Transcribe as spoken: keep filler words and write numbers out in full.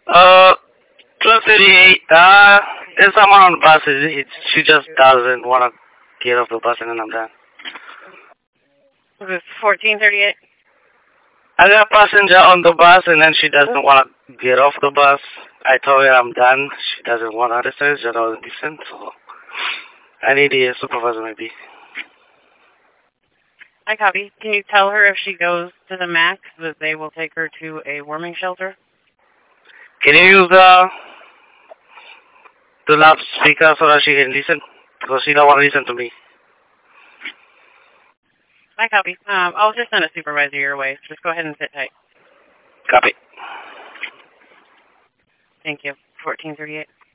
Uh, twelve thirty-eight. Uh, there's someone on the bus. It, it, she just doesn't want to get off the bus, and then I'm done. Was it fourteen thirty-eight? I got a passenger on the bus, and then she doesn't want to get off the bus. I told her I'm done. She doesn't want to understand. She doesn't listen. So I need a supervisor, maybe. I copy. Can you tell her if she goes to the max that they will take her to a warming shelter? Can you use the the loudspeaker so that she can listen? Because she don't want to listen to me. I copy. Um, I'll just send a supervisor your way. Just go ahead and sit tight. Copy. Thank you. fourteen thirty-eight.